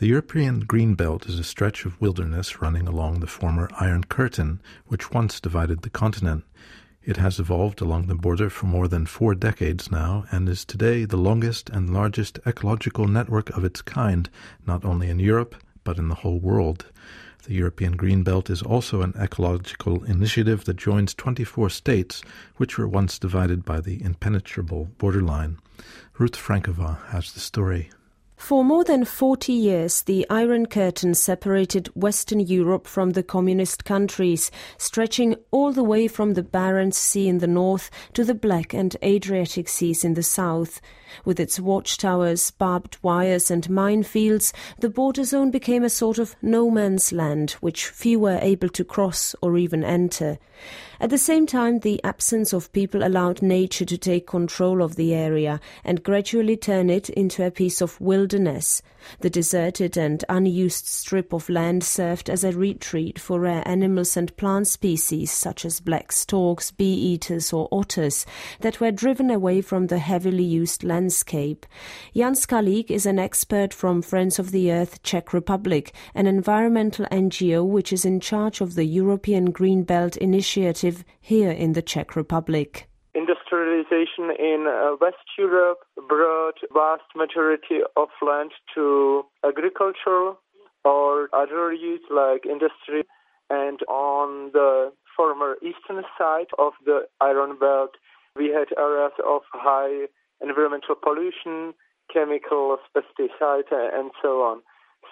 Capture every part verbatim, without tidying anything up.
The European Green Belt is a stretch of wilderness running along the former Iron Curtain, which once divided the continent. It has evolved along the border for more than four decades now and is today the longest and largest ecological network of its kind, not only in Europe, but in the whole world. The European Green Belt is also an ecological initiative that joins twenty-four states, which were once divided by the impenetrable borderline. Ruth Frankova has the story. For more than forty years, the Iron Curtain separated Western Europe from the communist countries, stretching all the way from the Barents Sea in the north to the Black and Adriatic Seas in the south. With its watchtowers, barbed wires and minefields, the border zone became a sort of no-man's land, which few were able to cross or even enter. At the same time, the absence of people allowed nature to take control of the area and gradually turn it into a piece of wilderness. The deserted and unused strip of land served as a retreat for rare animals and plant species such as black storks, bee-eaters or otters that were driven away from the heavily used landscape. Jan Skalík is an expert from Friends of the Earth Czech Republic, an environmental N G O which is in charge of the European Green Belt Initiative here in the Czech Republic. Industrialization in uh, West Europe brought vast majority of land to agriculture or other use like industry, and on the former eastern side of the Iron Belt we had areas of high environmental pollution, chemicals, pesticides and so on.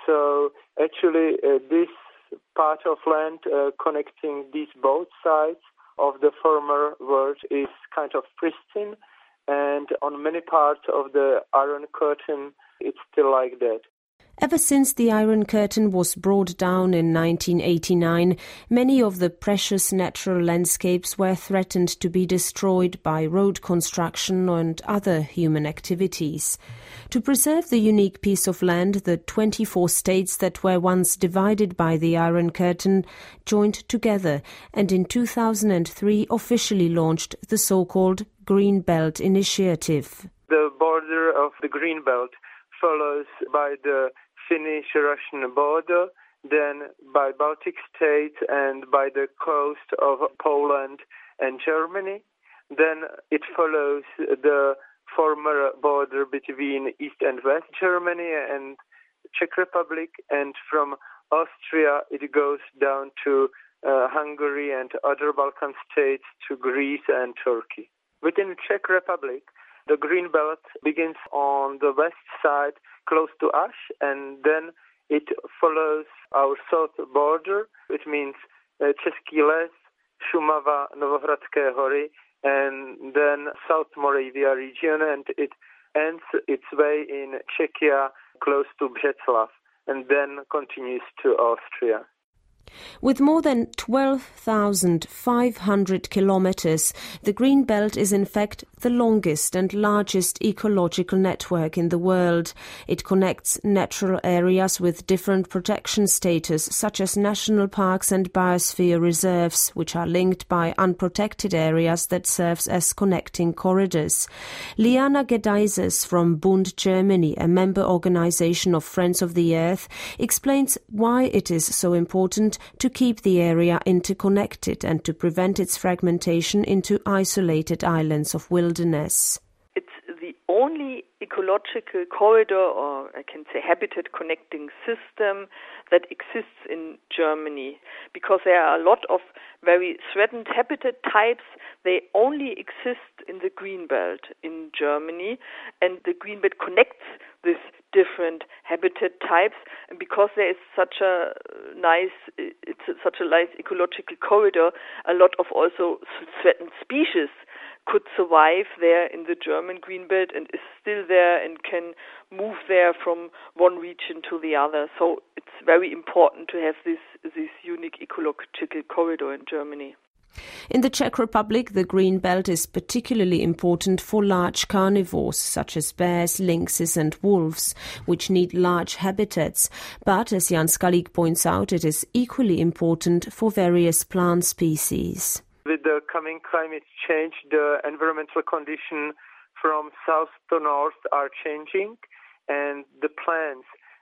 So actually uh, this part of land uh, connecting these both sides of the former world is kind of pristine, and on many parts of the Iron Curtain it's still like that. Ever since the Iron Curtain was brought down in nineteen eighty-nine, many of the precious natural landscapes were threatened to be destroyed by road construction and other human activities. To preserve the unique piece of land, the twenty-four states that were once divided by the Iron Curtain joined together and in two thousand three officially launched the so-called Green Belt Initiative. The border of the Green Belt follows by the Finnish-Russian border, then by Baltic states and by the coast of Poland and Germany. Then it follows the former border between East and West Germany and Czech Republic, and from Austria it goes down to uh, Hungary and other Balkan states to Greece and Turkey. Within Czech Republic, the Green Belt begins on the west side close to us, and then it follows our south border. It means uh, Český les, Šumava, Novohradské hory, and then South Moravia region, and it ends its way in Czechia close to Břeclav, and then continues to Austria. With more than twelve thousand five hundred kilometers, the Green Belt is in fact the longest and largest ecological network in the world. It connects natural areas with different protection status, such as national parks and biosphere reserves, which are linked by unprotected areas that serves as connecting corridors. Liana Gedaises from Bund Germany, a member organization of Friends of the Earth, explains why it is so important to keep the area interconnected and to prevent its fragmentation into isolated islands of wilderness. It's the only ecological corridor, or I can say habitat connecting system, that exists in Germany, because there are a lot of very threatened habitat types. They only exist in the Green Belt in Germany, and the Green Belt connects these different habitat types, and because there is such a nice, it's such a nice ecological corridor, a lot of also threatened species could survive there in the German Green Belt and is still there and can move there from one region to the other. So it's very important to have this this unique ecological corridor in Germany. In the Czech Republic, the Green Belt is particularly important for large carnivores such as bears, lynxes and wolves, which need large habitats. But, as Jan Skalík points out, it is equally important for various plant species. With the coming climate change, the environmental conditions from south to north are changing, and the plants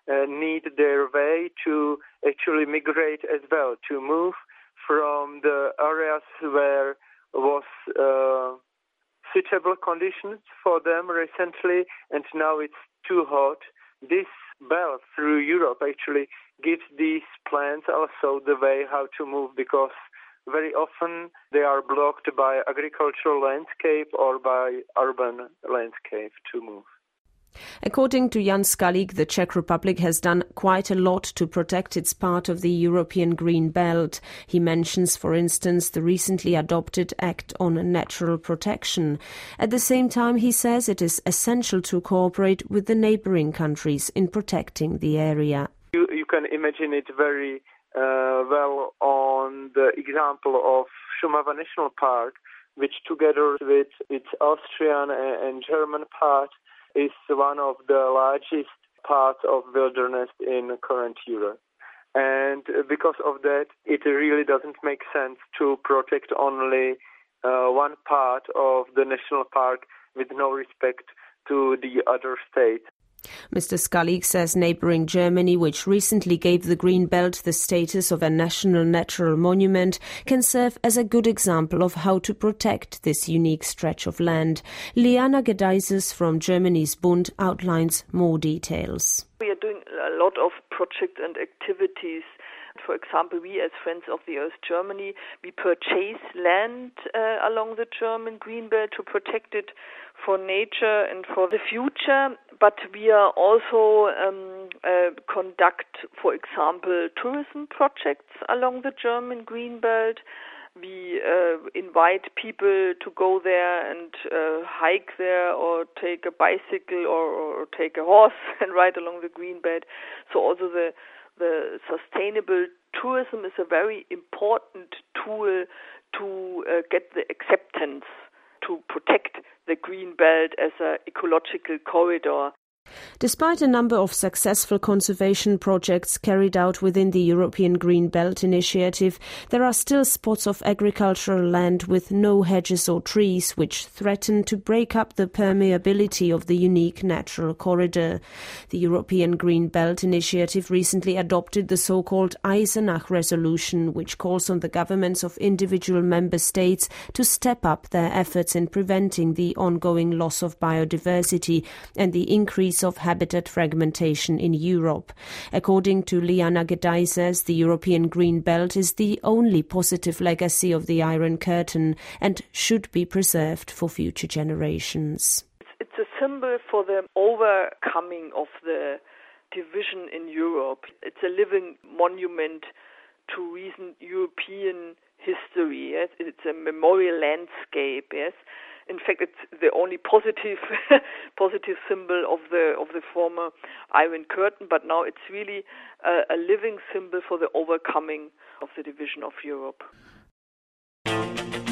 uh, need their way to actually migrate as well, to move from the areas where was uh, suitable conditions for them recently, and now it's too hot. This belt through Europe actually gives these plants also the way how to move, because very often they are blocked by agricultural landscape or by urban landscape to move. According to Jan Skalik, the Czech Republic has done quite a lot to protect its part of the European Green Belt. He mentions, for instance, the recently adopted Act on Natural Protection. At the same time, he says it is essential to cooperate with the neighbouring countries in protecting the area. You, you can imagine it very uh, well on the example of Šumava National Park, which together with its Austrian and German part is one of the largest parts of wilderness in current Europe. And because of that, it really doesn't make sense to protect only uh, one part of the national park with no respect to the other states. Mister Skalik says neighbouring Germany, which recently gave the Green Belt the status of a national natural monument, can serve as a good example of how to protect this unique stretch of land. Liana Gedaises from Germany's Bund outlines more details. We are doing a lot of projects and activities. For example, we as Friends of the Earth Germany, we purchase land uh, along the German Green Belt to protect it for nature and for the future. But we are also um, uh, conduct, for example, tourism projects along the German Green Belt. We uh, invite people to go there and uh, hike there, or take a bicycle, or, or take a horse and ride along the Green Belt. So also the The sustainable tourism is a very important tool to uh, get the acceptance to protect the Green Belt as an ecological corridor. Despite a number of successful conservation projects carried out within the European Green Belt Initiative, there are still spots of agricultural land with no hedges or trees, which threaten to break up the permeability of the unique natural corridor. The European Green Belt Initiative recently adopted the so-called Eisenach resolution, which calls on the governments of individual member states to step up their efforts in preventing the ongoing loss of biodiversity and the increase of habitat fragmentation in Europe. According to Liana Gedaises, the European Green Belt is the only positive legacy of the Iron Curtain and should be preserved for future generations. It's a symbol for the overcoming of the division in Europe. It's a living monument to recent European history. Yes? It's a memorial landscape. Yes. In fact, it's the only positive positive symbol of the of the former Iron Curtain, but now it's really a, a living symbol for the overcoming of the division of Europe.